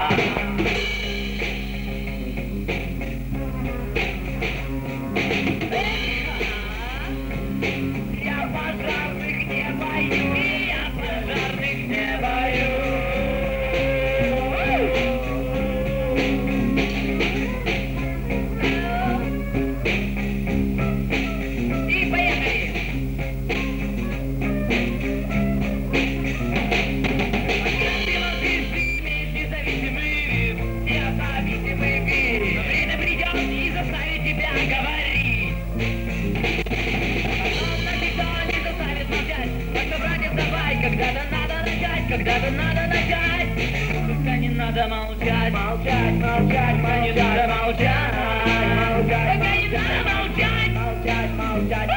Когда-то надо начать, только не надо молчать, молчать, молчать, не надо молчать, молчать, только не надо молчать, молчать, молчать.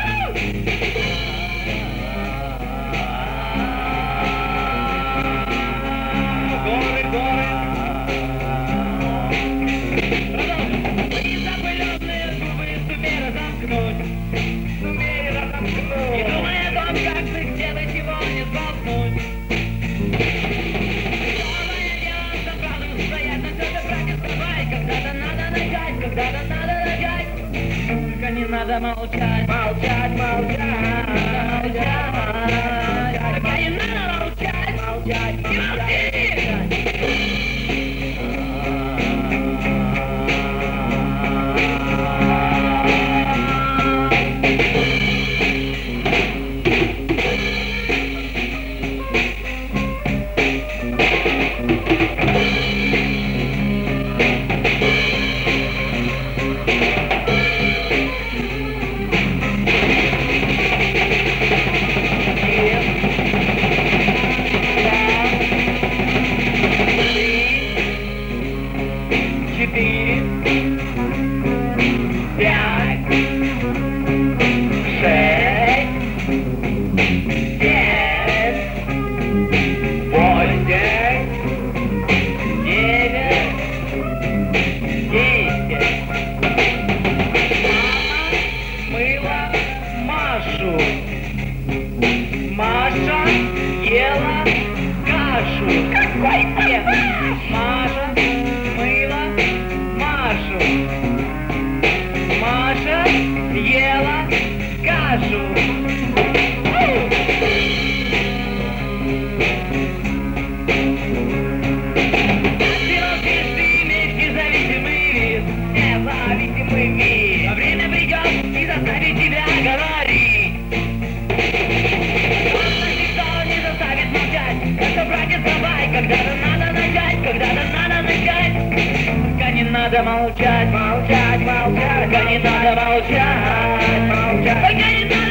Горы, горы. Продолжим. Мои запыленные зубы сумели разомкнуть, сумели разомкнуть. И думая о том, как бы сделать его не сболтнуть. Когда-то надо начать, только не надо молчать, молчать, молчать, молчать, только не надо молчать, молчать, не молчи! Маша ела кашу. Какой бред! Маша мыла Машу. Маша ела кашу. Независимый вид. Но время придет и заставит тебя говорить. Когда-то надо начать, когда-то надо начать. Только не надо молчать, молчать, молчать. Только не надо молчать, молчать. Только не надо